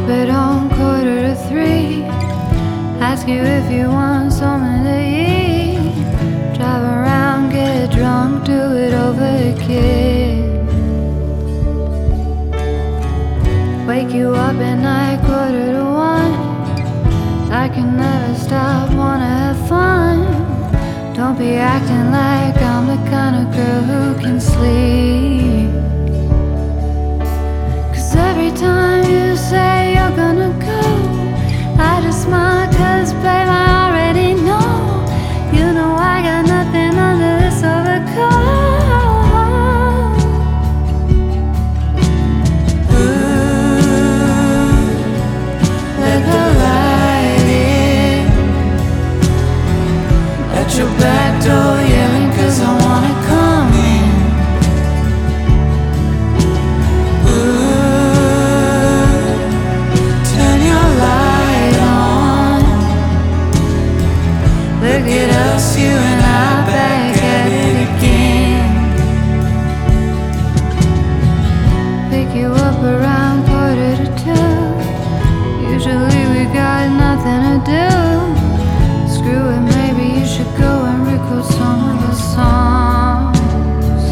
it on 2:45. Ask you if you want something to eat. Drive around, get drunk, do it over again. Wake you up at night, 1:45. I can never stop, wanna have fun. Don't be acting like I'm the kind of girl who can sleep. 'Cause every time you say you're gonna go, I just smile 'cause babe I already know. You know I got nothing under this overcoat. Ooh, let the light in. Let your back door yelling 'cause I wanna come in. Ooh, turn your light on. Look at us, you and I back at it again. Pick you up around 1:45. Usually we got nothing to do. Screw it, maybe you should go and record some of the songs.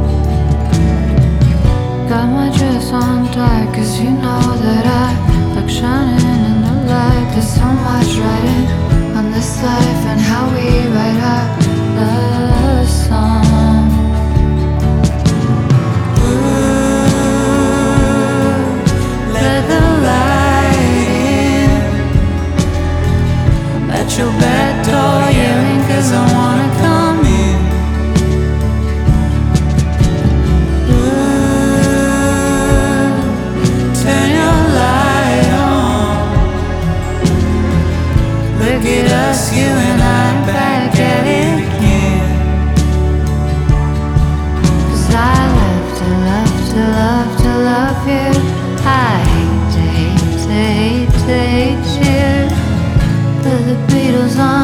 Got my dress on dark 'cause you know that I like shining in the light. There's so much writing on this life and how we write our love song. Ooh, let the light in. Let your back door yelling 'cause I wanna come in. Ooh, turn your light on. Look at us, you and I back at it again. 'Cause I love to love to love to love you. I hate to hate to hate to hate you. Put the Beatles on